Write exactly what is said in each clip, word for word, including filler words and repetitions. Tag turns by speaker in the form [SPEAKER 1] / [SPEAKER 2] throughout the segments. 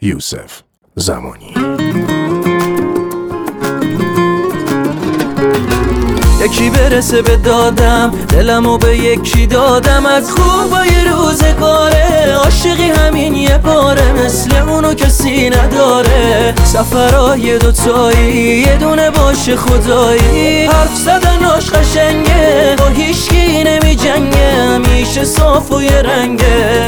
[SPEAKER 1] یوسف زمانی.
[SPEAKER 2] یکی برسه به دادم، دلمو به یکی دادم. از خوبای روزگاره عاشقی همین یه باره، مثل اونو کسی نداره. سفرهای دوتایی یه دونه باشه خدایی. حرف زدناش قشنگه، با هیچکی نمی جنگه، همیشه صاف و یه رنگه.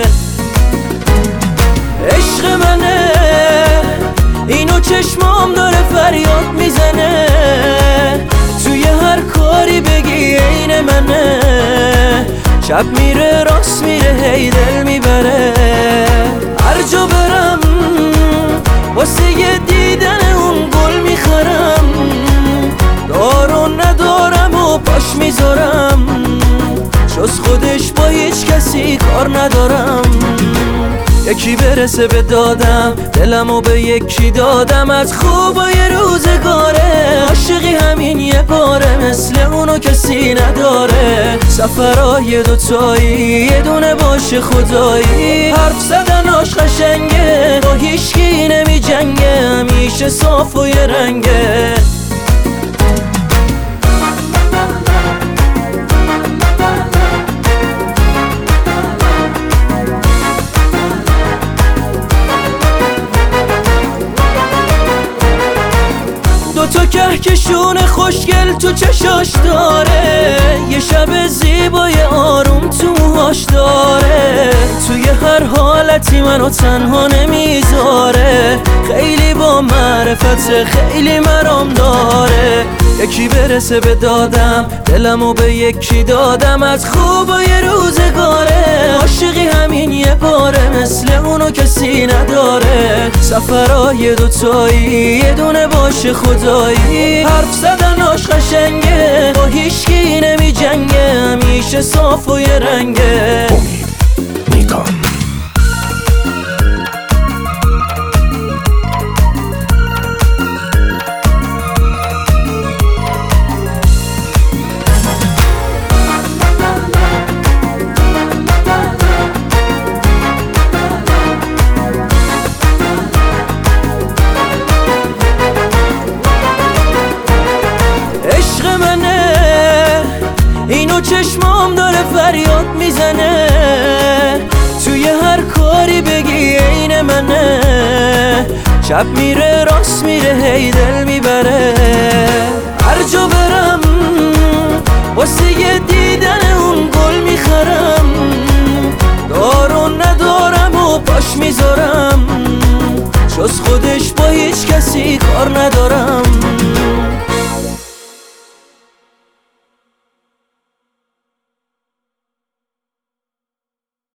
[SPEAKER 2] عشق منه اینو چشمام داره فریاد میزنه. توی هر کاری بگی عین منه. شب میره راست میره هی دل میبره. هر جا برم واسه یه دیدن اون گل میخرم. دارو ندارم و پاش میذارم، جز خودش با هیچ کسی کار ندارم. یکی برسه به دادم، دلمو به یکی دادم. از خوبای روزگاره عاشقی همین یه باره، مثل اونو کسی نداره. سفرهای دوتایی یه دونه باشه خدایی. حرف زدناش قشنگه، با هیچکی نمی جنگه، همیشه صاف و یه رنگه. تو کهکشون خوشگل تو چشاش داره، یه شب زیبای آروم تو موهاش داره. توی هر حالتی منو تنها نمیذاره، خیلی با معرفت خیلی مرام داره. یکی برسه به دادم، دلمو به یکی دادم. از خوبای روزگاره عاشقی همین یه باره، مثل اونو کسی نداره. سفرهای دوتایی یه دونه باشه خدایی. حرف زدناش قشنگه، با هیچکی نمی جنگه، همیشه صاف و یه رنگه.
[SPEAKER 1] امید نیکان.
[SPEAKER 2] اینو چشمام داره فریاد میزنه. توی هر کاری بگی عین منه. شب میره راست میره هی دل میبره. هر جا برم واسه یه دیدن اون گل میخرم. دارو ندارم و پاش میذارم، جز خودش با هیچ کسی کار ندارم.